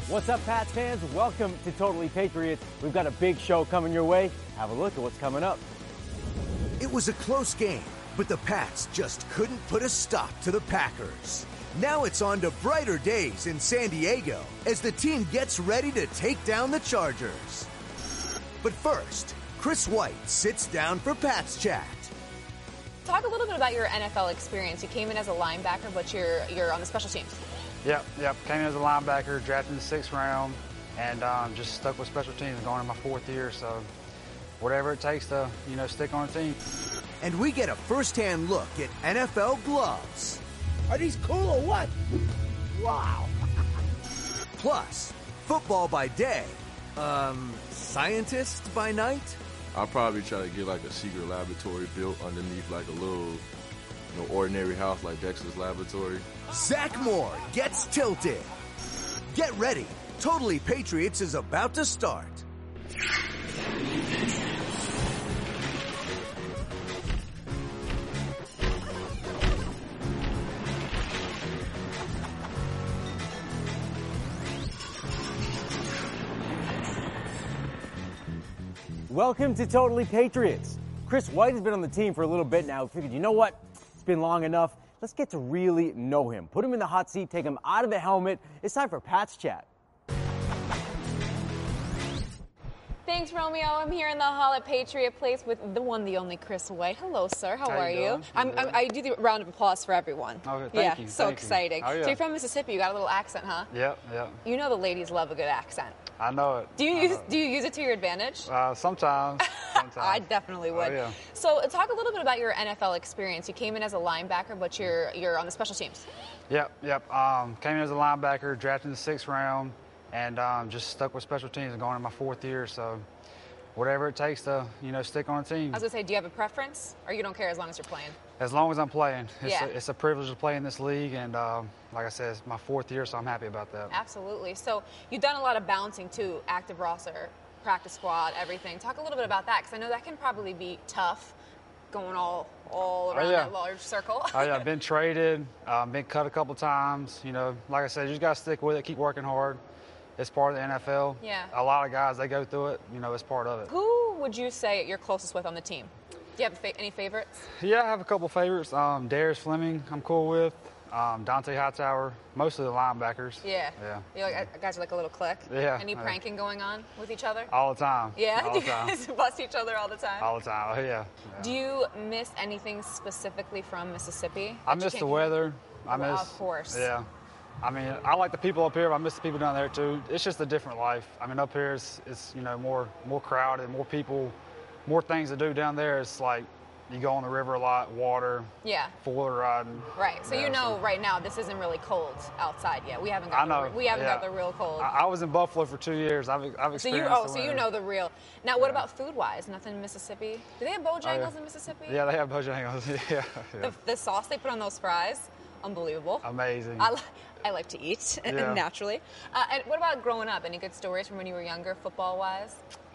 What's up, Pats fans? Welcome to Totally Patriots. We've got a big show coming your way. Have a look at what's coming up. It was a close game, but the Pats just couldn't put a stop to the Packers. Now it's on to brighter days in San Diego as the team gets ready to take down the Chargers. But first, Chris White sits down for Pats Chat. Talk a little bit about your NFL experience. You came in as a linebacker, but you're on the special teams. Yep. Came in as a linebacker, drafted in the 6th round, and just stuck with special teams going in my 4th year. So whatever it takes to, stick on a team. And we get a first-hand look at NFL gloves. Are these cool or what? Wow. Plus, football by day, scientist by night? I'll probably try to get like a secret laboratory built underneath like a little, ordinary house like Dexter's Laboratory. Zach Moore gets tilted. Get ready. Totally Patriots is about to start. Welcome to Totally Patriots. Chris White has been on the team for a little bit now. We figured, you know what? It's been long enough. Let's get to really know him. Put him in the hot seat, take him out of the helmet. It's time for Pats Chat. Thanks, Romeo. I'm here in the hall at Patriot Place with the one, the only Chris White. Hello, sir. How are you? I do the round of applause for everyone. Okay, thank you. So Thank exciting. You. Oh, yeah. So you're from Mississippi. You got a little accent, huh? Yep. You know the ladies love a good accent. I know it. Do you use it to your advantage? Sometimes. I definitely would. Oh, yeah. So talk a little bit about your NFL experience. You came in as a linebacker, but you're on the special teams. Yep. Came in as a linebacker, drafted in the 6th round, and just stuck with special teams going in my 4th year. So whatever it takes to, stick on a team. I was going to say, do you have a preference, or you don't care as long as you're playing? As long as I'm playing. Yeah. It's a privilege to play in this league, and like I said, it's my 4th year, so I'm happy about that. Absolutely. So you've done a lot of bouncing, too, active roster, practice squad, everything. Talk a little bit about that, because I know that can probably be tough, going all around that large circle. I've been traded, been cut a couple times. Like I said, you just got to stick with it, keep working hard. It's part of the NFL. Yeah. A lot of guys, they go through it. It's part of it. Who would you say you're closest with on the team? Do you have any favorites? Yeah, I have a couple favorites. Darius Fleming, I'm cool with. Dante Hightower, mostly the linebackers. Yeah. You guys are like a little clique? Yeah. Any pranking going on with each other? All the time. Yeah? All Do the you time. guys bust each other all the time? All the time, yeah. Do you miss anything specifically from Mississippi? I miss the weather. Of course. Yeah. I like the people up here, but I miss the people down there too. It's just a different life. Up here it's more crowded, more people, more things to do. Down there it's like you go on the river a lot, water, four-wheeler riding. Right. So right now this isn't really cold outside yet. We haven't got got the real cold. I was in Buffalo for 2 years. I've experienced the winter. So you know the real. Now what about food-wise? Nothing in Mississippi? Do they have Bojangles in Mississippi? Yeah, they have Bojangles. Yeah. The sauce they put on those fries, unbelievable. Amazing. I like to eat naturally. And what about growing up? Any good stories from when you were younger, football-wise?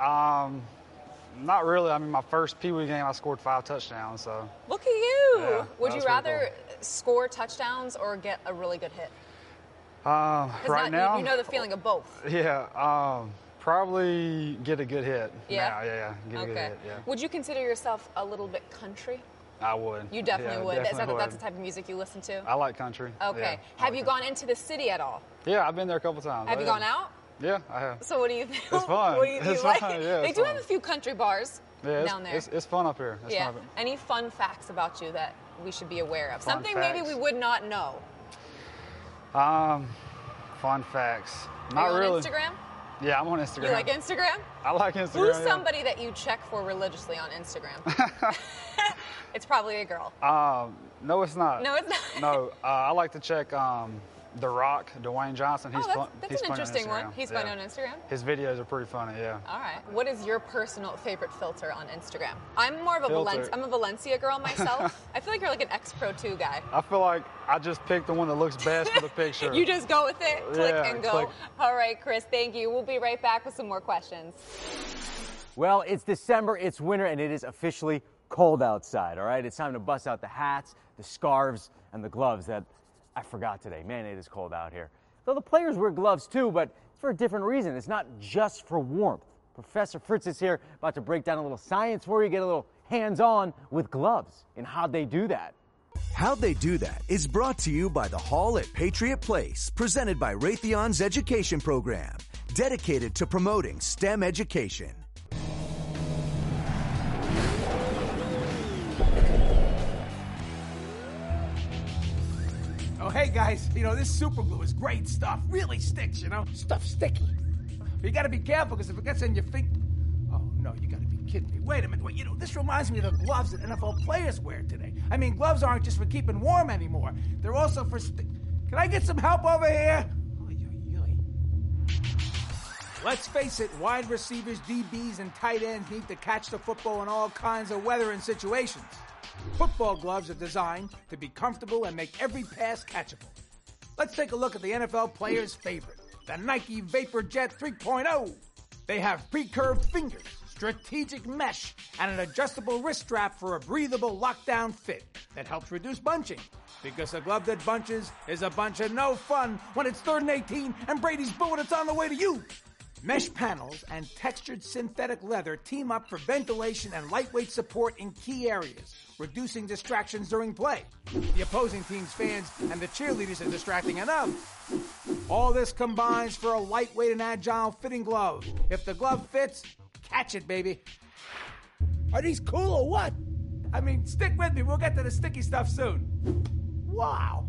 Not really. My first Pee Wee game, I scored 5 touchdowns. So look at you. Yeah, Would you rather score touchdowns or get a really good hit? Right now, you know the feeling of both. Yeah. Probably get a good hit. Yeah. Now, get a good hit. Yeah. Would you consider yourself a little bit country? I would. You definitely would. Definitely That's the type of music you listen to? I like country. Okay. Yeah, have you gone into the city at all? Yeah, I've been there a couple times. Have you gone out? Yeah, I have. So what do you think? It's fun. What do you like? Fun. Yeah, they do have a few country bars down there. It's fun up here. It's fun up here. Any fun facts about you that we should be aware of? Fun Something facts. maybe we would not know. Fun facts. Are you really. on Instagram? Yeah, I'm on Instagram. You like Instagram? I like Instagram. Who's somebody that you check for religiously on Instagram? It's probably a girl. No, it's not. No, it's not. No, I like to check The Rock, Dwayne Johnson. He's that's an interesting one. He's funny on Instagram? His videos are pretty funny, yeah. All right. What is your personal favorite filter on Instagram? I'm more of I'm a Valencia girl myself. I feel like you're like an X-Pro 2 guy. I feel like I just picked the one that looks best for the picture. You just go with it, click and go. Click. All right, Chris, thank you. We'll be right back with some more questions. Well, it's December, it's winter, and it is officially cold outside, all right? It's time to bust out the hats, the scarves, and the gloves that I forgot today. Man, it is cold out here. Though the players wear gloves too, but it's for a different reason. It's not just for warmth. Professor Fritz is here, about to break down a little science for you, get a little hands-on with gloves and how they do that. How'd They Do That is brought to you by the Hall at Patriot Place, presented by Raytheon's education program, dedicated to promoting STEM education. Oh, hey, guys, this super glue is great stuff. Really sticks, Stuff sticky. But you gotta be careful, because if it gets in your finger... Oh, no, you gotta be kidding me. Wait a minute. Wait, this reminds me of the gloves that NFL players wear today. I mean, gloves aren't just for keeping warm anymore. They're also for... Can I get some help over here? Oy, oy, oy. Let's face it, wide receivers, DBs, and tight ends need to catch the football in all kinds of weather and situations. Football gloves are designed to be comfortable and make every pass catchable. Let's take a look at the NFL player's favorite, the Nike VaporJet 3.0. They have pre-curved fingers, strategic mesh, and an adjustable wrist strap for a breathable lockdown fit that helps reduce bunching. Because a glove that bunches is a bunch of no fun when it's 3rd and 18 and Brady's booing it's on the way to you. Mesh panels and textured synthetic leather team up for ventilation and lightweight support in key areas, reducing distractions during play. The opposing team's fans and the cheerleaders are distracting enough. All this combines for a lightweight and agile fitting glove. If the glove fits, catch it, baby. Are these cool or what? I mean, stick with me. We'll get to the sticky stuff soon. Wow.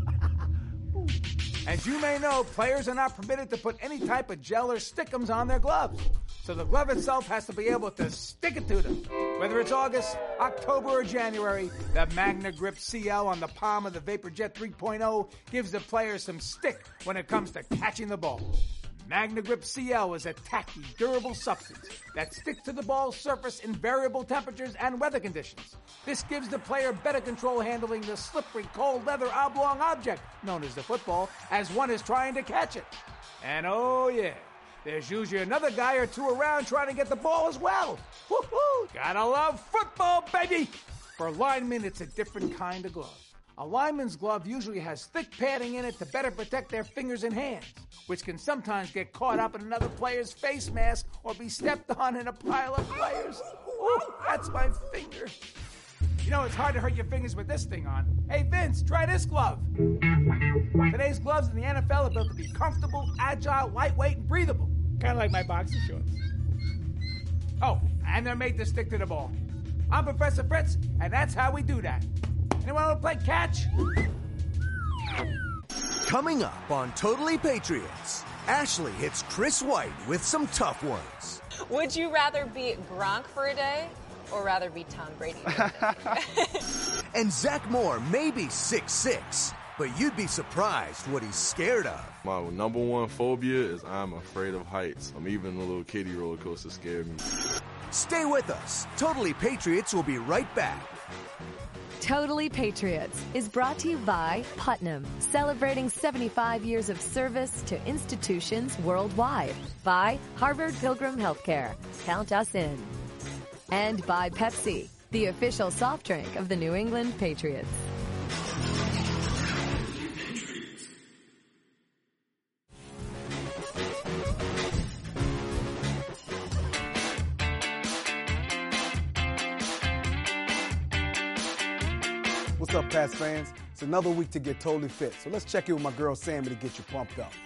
As you may know, players are not permitted to put any type of gel or stickums on their gloves. So the glove itself has to be able to stick it to them. Whether it's August, October, or January, the Magna Grip CL on the palm of the VaporJet 3.0 gives the player some stick when it comes to catching the ball. Magna Grip CL is a tacky, durable substance that sticks to the ball's surface in variable temperatures and weather conditions. This gives the player better control handling the slippery, cold leather oblong object, known as the football, as one is trying to catch it. And oh yeah, there's usually another guy or two around trying to get the ball as well. Woohoo! Gotta love football, baby! For linemen, it's a different kind of glove. A lineman's glove usually has thick padding in it to better protect their fingers and hands, which can sometimes get caught up in another player's face mask or be stepped on in a pile of players. Ooh, that's my finger. It's hard to hurt your fingers with this thing on. Hey, Vince, try this glove. Today's gloves in the NFL are built to be comfortable, agile, lightweight, and breathable. Kind of like my boxer shorts. Oh, and they're made to stick to the ball. I'm Professor Fritz, and that's how we do that. Anyone want to play catch? Coming up on Totally Patriots, Ashley hits Chris White with some tough ones. Would you rather be Gronk for a day or rather be Tom Brady for a day? And Zach Moore may be 6'6", but you'd be surprised what he's scared of. My number one phobia is I'm afraid of heights. Even a little kiddie roller coaster scared me. Stay with us. Totally Patriots will be right back. Totally Patriots is brought to you by Putnam, celebrating 75 years of service to institutions worldwide. By Harvard Pilgrim Healthcare. Count us in. And by Pepsi, the official soft drink of the New England Patriots. What's up, Pats fans? It's another week to get totally fit. So let's check in with my girl Sammy to get you pumped up.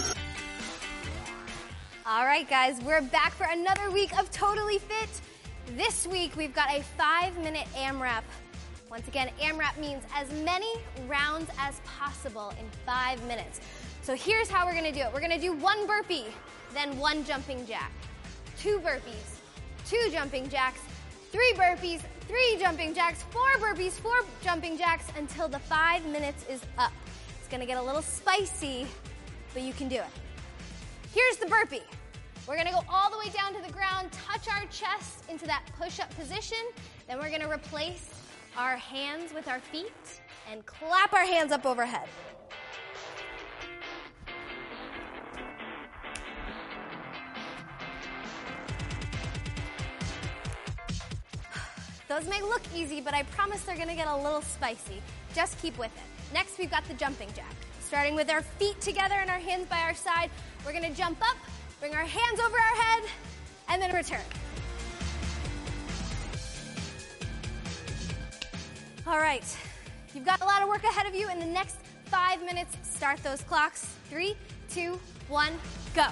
All right, guys, we're back for another week of Totally Fit. This week, we've got a 5-minute AMRAP. Once again, AMRAP means as many rounds as possible in 5 minutes. So here's how we're gonna do it. We're gonna do 1 burpee, then 1 jumping jack. 2 burpees, 2 jumping jacks, 3 burpees, 3 jumping jacks, 4 burpees, 4 jumping jacks until the 5 minutes is up. It's gonna get a little spicy, but you can do it. Here's the burpee. We're gonna go all the way down to the ground, touch our chest into that push-up position. Then we're gonna replace our hands with our feet and clap our hands up overhead. Those may look easy, but I promise they're gonna get a little spicy. Just keep with it. Next, we've got the jumping jack. Starting with our feet together and our hands by our side, we're gonna jump up, Bring our hands over our head, and then return. All right, you've got a lot of work ahead of you in the next 5 minutes. Start those clocks. 3, 2, 1, go.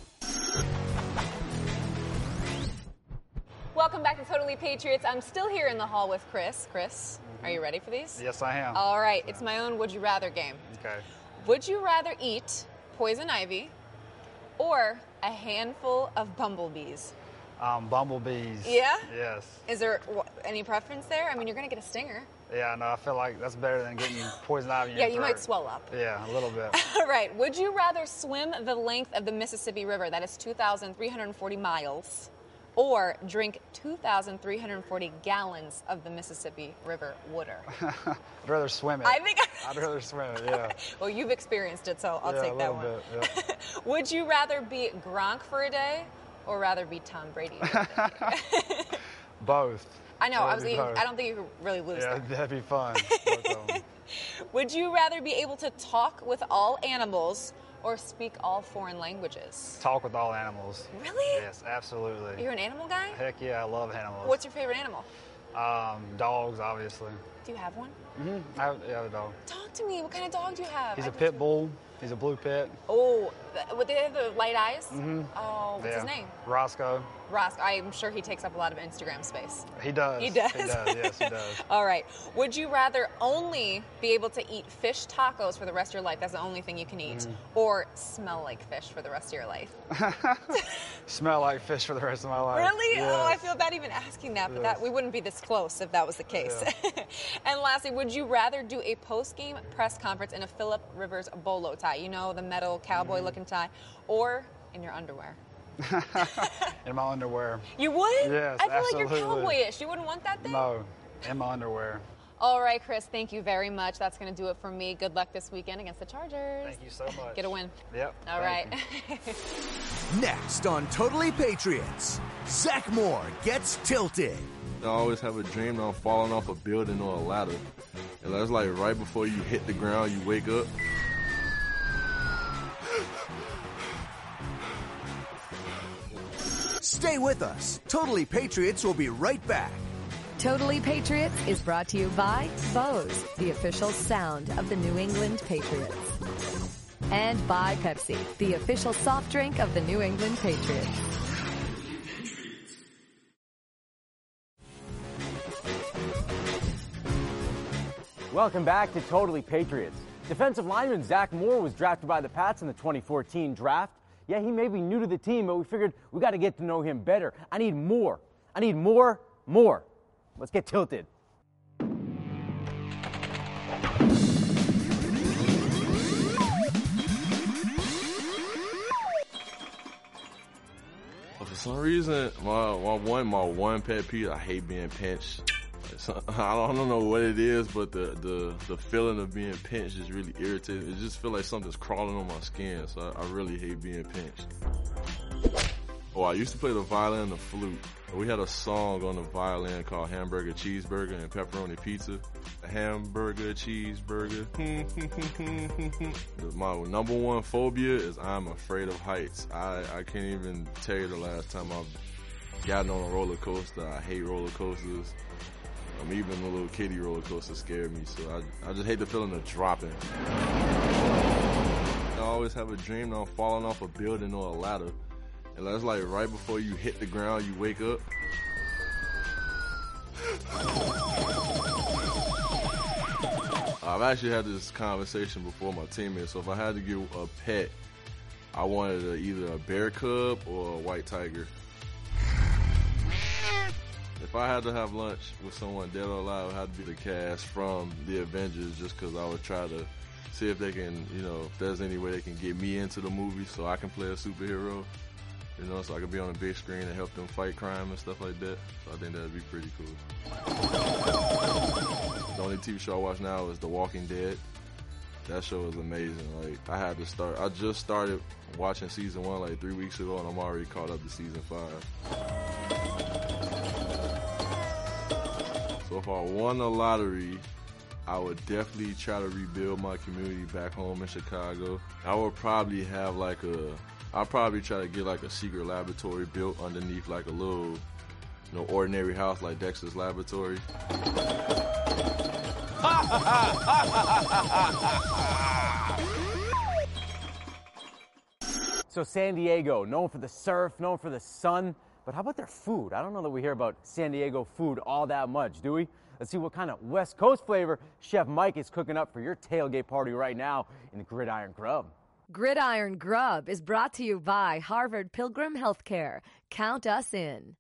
Welcome back to Totally Patriots. I'm still here in the hall with Chris. Chris, are you ready for these? Yes, I am. All right, it's my own Would You Rather game. Okay. Would you rather eat poison ivy or a handful of bumblebees? Bumblebees. Yeah? Yes. Is there any preference there? I mean, you're going to get a stinger. Yeah, no, I feel like that's better than getting poison ivy in your Yeah, you throat. might swell up. Yeah, a little bit. All right. Would you rather swim the length of the Mississippi River, that is 2,340 miles, or drink 2,340 gallons of the Mississippi River water? I'd rather swim it. I'd rather swim it, yeah. Well, you've experienced it, so I'll take that one. A little bit, yeah. Would you rather be Gronk for a day or rather be Tom Brady for a day? Both. I know. I Both. don't think you could really lose Yeah, there. that'd be fun. Both of them. Would you rather be able to talk with all animals or speak all foreign languages? Talk with all animals. Really? Yes, absolutely. You're an animal guy? Heck yeah, I love animals. What's your favorite animal? Dogs, obviously. Do you have one? I have a dog. Talk to me. What kind of dog do you have? He's a pit bull. He's a blue pit. Oh, would they have the light eyes? Oh, what's his name? Roscoe. Rosk. I'm sure he takes up a lot of Instagram space. He does. He does? He does, yes, he does. All right. Would you rather only be able to eat fish tacos for the rest of your life, that's the only thing you can eat, or smell like fish for the rest of your life? Smell like fish for the rest of my life. Really? Yes. Oh, I feel bad even asking that, but Yes. we wouldn't be this close if that was the case. Yeah. And lastly, would you rather do a post-game press conference in a Phillip Rivers bolo tie, you know, the metal cowboy-looking tie, or in your underwear? In my underwear. You would? Yes, I feel absolutely. like you're cowboyish. You wouldn't want that thing? No, in my underwear. All right, Chris, thank you very much. That's going to do it for me. Good luck this weekend against the Chargers. Thank you so much. Get a win. Yep. All right. Next on Totally Patriots, Zach Moore gets tilted. I always have a dream that I'm falling off a building or a ladder. And that's like right before you hit the ground, you wake up. Stay with us. Totally Patriots will be right back. Totally Patriots is brought to you by Bose, the official sound of the New England Patriots. And by Pepsi, the official soft drink of the New England Patriots. Welcome back to Totally Patriots. Defensive lineman Zach Moore was drafted by the Pats in the 2014 draft. Yeah, he may be new to the team, but we figured we got to get to know him better. I need more. More. Let's get tilted. For some reason, my one pet peeve, I hate being pinched. I don't know what it is, but the feeling of being pinched is really irritating. It just feels like something's crawling on my skin, so I really hate being pinched. Oh, I used to play the violin and the flute. We had a song on the violin called Hamburger, Cheeseburger, and Pepperoni Pizza. Hamburger, cheeseburger. My number one phobia is I'm afraid of heights. I can't even tell you the last time I've gotten on a roller coaster. I hate roller coasters. Even the little kiddie roller coaster scared me, so I just hate the feeling of dropping. I always have a dream that I'm falling off a building or a ladder. And that's like right before you hit the ground, you wake up. I've actually had this conversation before with my teammates, so if I had to get a pet, I wanted either a bear cub or a white tiger. If I had to have lunch with someone dead or alive, it had to be the cast from the Avengers, just because I would try to see if they can, if there's any way they can get me into the movie so I can play a superhero, so I can be on a big screen and help them fight crime and stuff like that. So I think that'd be pretty cool. The only TV show I watch now is The Walking Dead. That show is amazing. I just started watching season 1 like 3 weeks ago, and I'm already caught up to season 5. So if I won the lottery, I would definitely try to rebuild my community back home in Chicago. I would probably have like a I'll probably try to get like a secret laboratory built underneath like a little, ordinary house like Dexter's Laboratory. So San Diego, known for the surf, known for the sun, but how about their food? I don't know that we hear about San Diego food all that much, do we? Let's see what kind of West Coast flavor Chef Mike is cooking up for your tailgate party right now in the Gridiron Grub. Gridiron Grub is brought to you by Harvard Pilgrim Healthcare. Count us in.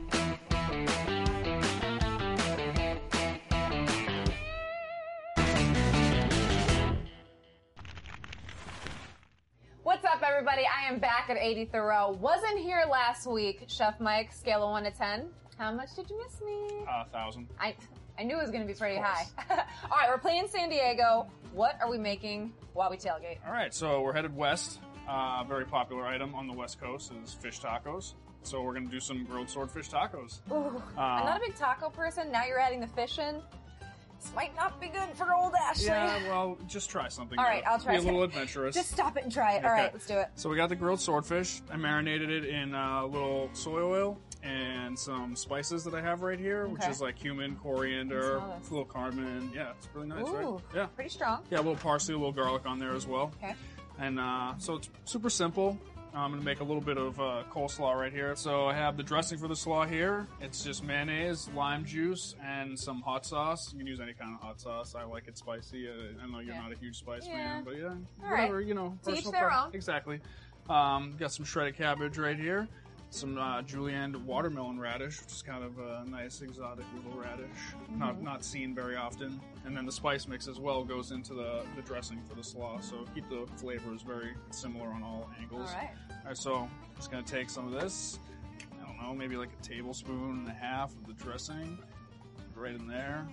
What's up, everybody? I am back at 80 Thoreau. Wasn't here last week. Chef Mike, scale of 1 to 10. How much did you miss me? 1,000. I knew it was going to be pretty high. All right, we're playing San Diego. What are we making while we tailgate? All right, so we're headed west. A very popular item on the West Coast is fish tacos. So we're going to do some grilled swordfish tacos. Ooh, I'm not a big taco person. Now you're adding the fish in. This might not be good for old Ashley. Yeah, well, just try something. All right, I'll try. Be a little adventurous. Just stop it and try it. Okay. All right, let's do it. So we got the grilled swordfish. I marinated it in a little soy oil and some spices that I have right here, which is like cumin, coriander, a little cardamom. Yeah, it's really nice, Ooh, right? Yeah. Pretty strong. Yeah, a little parsley, a little garlic on there as well. Okay. And so it's super simple. I'm going to make a little bit of coleslaw right here. So I have the dressing for the slaw here. It's just mayonnaise, lime juice, and some hot sauce. You can use any kind of hot sauce. I like it spicy. I know you're not a huge spice fan, but yeah, whatever, To each their own. Exactly. Got some shredded cabbage right here. Some julienne watermelon radish, which is kind of a nice exotic little radish, not seen very often. And then the spice mix as well goes into the dressing for the slaw, so keep the flavors very similar on all angles. All right, so I'm just going to take some of this, I don't know, maybe like a tablespoon and a half of the dressing, right in there.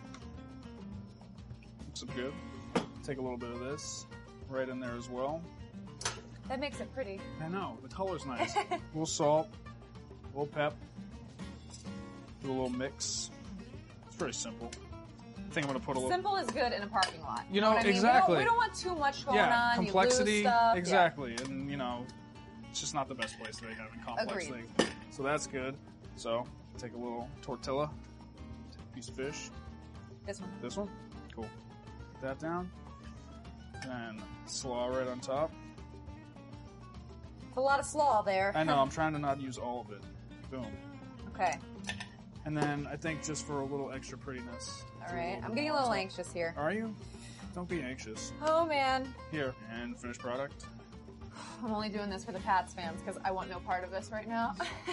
Looks good. Take a little bit of this right in there as well. That makes it pretty. I know, the color's nice. A little salt, a little pep, do a little mix. It's very simple. I think I'm going to put a little... Simple is good in a parking lot. You know, what I mean? exactly. We don't want too much going on. Complexity, you lose stuff. exactly. Yeah. And, it's just not the best place to be having complex things. So that's good. So, take a little tortilla, take a piece of fish. This one. This one? Cool. Put that down. And slaw right on top. It's a lot of slaw there. I know, I'm trying to not use all of it. Boom. Okay. And then I think just for a little extra prettiness. All right, I'm getting a little anxious here. Are you? Don't be anxious. Oh, man. Here, and finished product. I'm only doing this for the Pats fans because I want no part of this right now.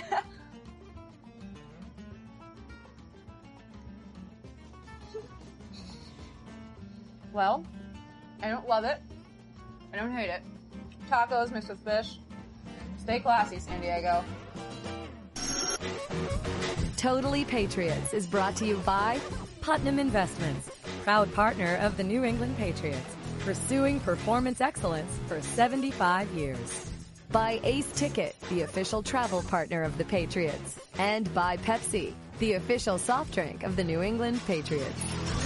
Well, I don't love it. I don't hate it. Tacos mixed with fish. Stay classy, San Diego. Totally Patriots is brought to you by Putnam Investments, proud partner of the New England Patriots, pursuing performance excellence for 75 years. By Ace Ticket, the official travel partner of the Patriots. And by Pepsi, the official soft drink of the New England Patriots.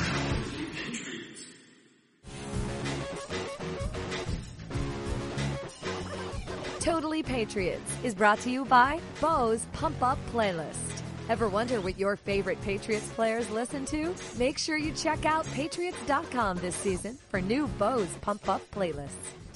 Totally Patriots is brought to you by Bose Pump Up Playlist. Ever wonder what your favorite Patriots players listen to? Make sure you check out Patriots.com this season for new Bose Pump Up playlists.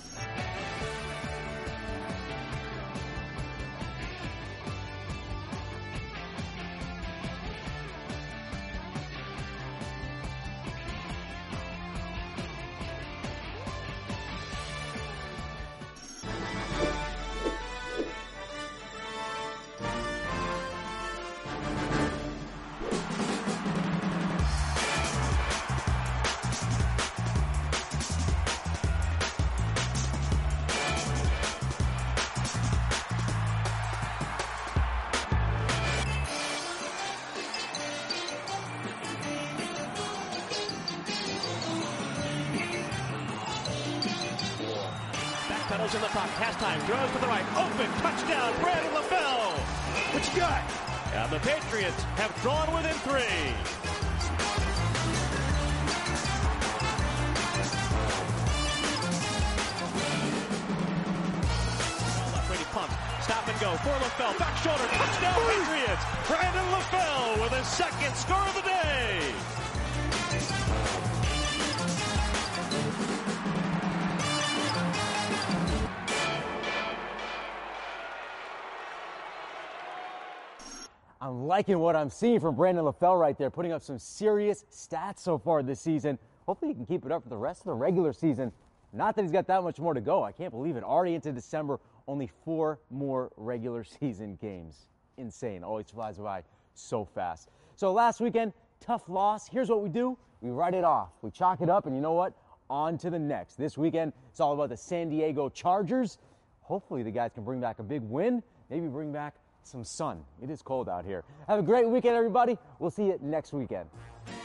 Pedals in the pocket. Has time. Throws to the right. Open. Touchdown. Brandon LaFell. What you got? And the Patriots have drawn within 3. for LaFell. Back shoulder, touchdown Patriots. Brandon LaFell with his second score of the day. I'm liking what I'm seeing from Brandon LaFell right there, putting up some serious stats so far this season. Hopefully he can keep it up for the rest of the regular season. Not that he's got that much more to go. I can't believe it. Already into December, only 4 more regular season games. Insane. Always flies by so fast. So last weekend, tough loss. Here's what we do. We write it off. We chalk it up, and you know what? On to the next. This weekend, it's all about the San Diego Chargers. Hopefully the guys can bring back a big win. Maybe bring back some sun. It is cold out here. Have a great weekend, everybody. We'll see you next weekend.